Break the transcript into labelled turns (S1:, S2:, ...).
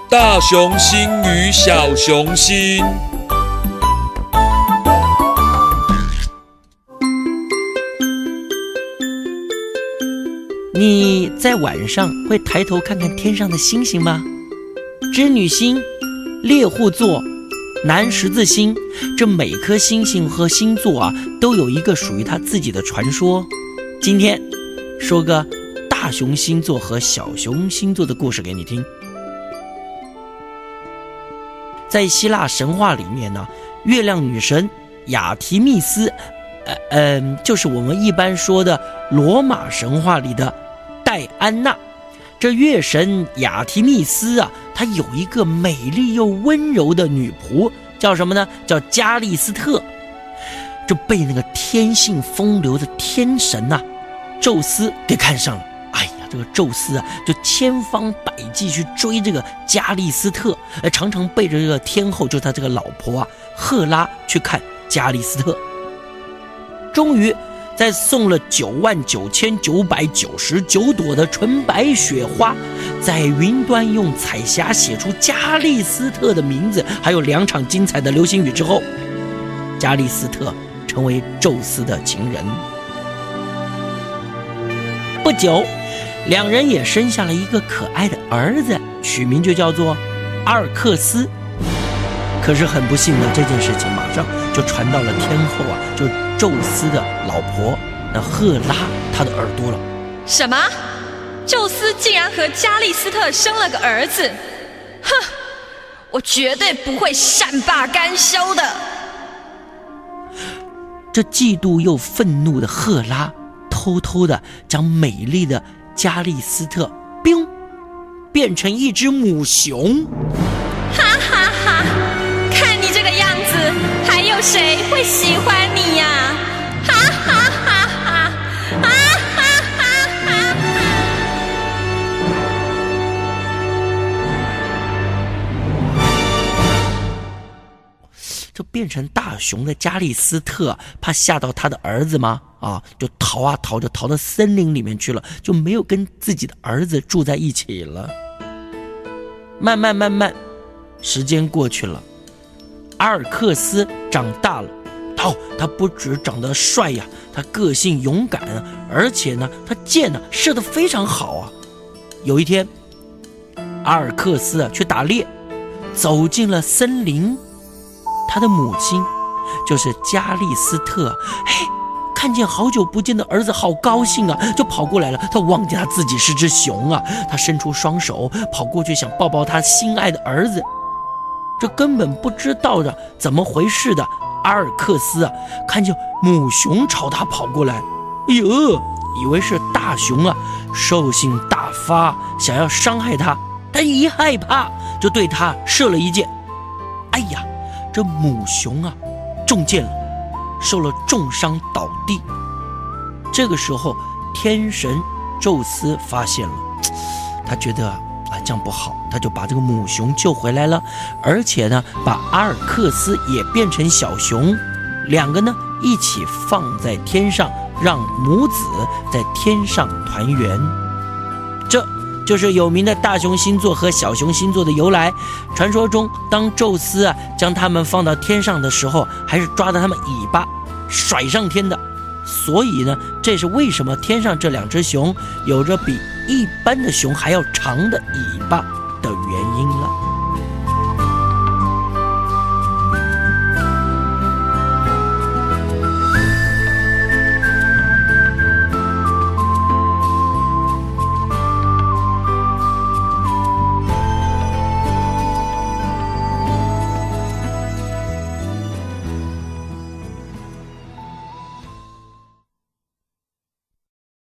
S1: 大雄星与小雄星。
S2: 你在晚上会抬头看看天上的星星吗？织女星、猎户座、南十字星，这每颗星星和星座啊，都有一个属于它自己的传说。今天说个大熊星座和小熊星座的故事给你听。在希腊神话里面呢，月亮女神雅提密斯，就是我们一般说的罗马神话里的戴安娜。这月神雅提密斯啊，她有一个美丽又温柔的女仆，叫什么呢？叫加利斯特。这被那个天性风流的天神啊，宙斯给看上了。哎呀，这个宙斯啊，就千方百计去追这个加利斯特，常常背着这个天后，就是他这个老婆啊，赫拉去看加利斯特。终于在送了99999朵的纯白雪花，在云端用彩霞写出加利斯特的名字，还有2场精彩的流星雨之后，加利斯特成为宙斯的情人。不久，2人也生下了一个可爱的儿子，取名就叫做阿尔克斯。可是很不幸的，这件事情马上就传到了天后啊，就是宙斯的老婆那赫拉她的耳朵了。
S3: 什么？宙斯竟然和加利斯特生了个儿子？哼，我绝对不会善罢甘休的。
S2: 这嫉妒又愤怒的赫拉偷偷的将美丽的加利斯特变成一只母熊。
S3: 哈哈哈，看你这个样子，还有谁会喜欢你呀？哈哈哈哈，哈哈哈哈！
S2: 这变成大熊的加利斯特怕吓到他的儿子吗？就逃啊逃，就逃到森林里面去了，就没有跟自己的儿子住在一起了。慢慢时间过去了，阿尔克斯长大了。他不只长得帅呀，他个性勇敢啊，而且呢，他箭呢射得非常好啊。有一天，阿尔克斯去打猎，走进了森林，他的母亲就是加利斯特，看见好久不见的儿子，好高兴啊，就跑过来了。他忘记他自己是只熊啊，他伸出双手跑过去想抱抱他心爱的儿子。这根本不知道的怎么回事的阿尔克斯啊，看见母熊朝他跑过来，以为是大熊啊，兽性大发，想要伤害他。他一害怕就对他射了一箭。哎呀，这母熊啊中箭了，受了重伤倒地。这个时候天神宙斯发现了，他觉得这样不好，他就把这个母熊救回来了，而且呢把阿尔克斯也变成小熊，2个呢一起放在天上，让母子在天上团圆。这就是有名的大熊星座和小熊星座的由来。传说中，当宙斯将他们放到天上的时候，还是抓着他们尾巴甩上天的。所以呢，这是为什么天上这2只熊有着比一般的熊还要长的尾巴的原因了。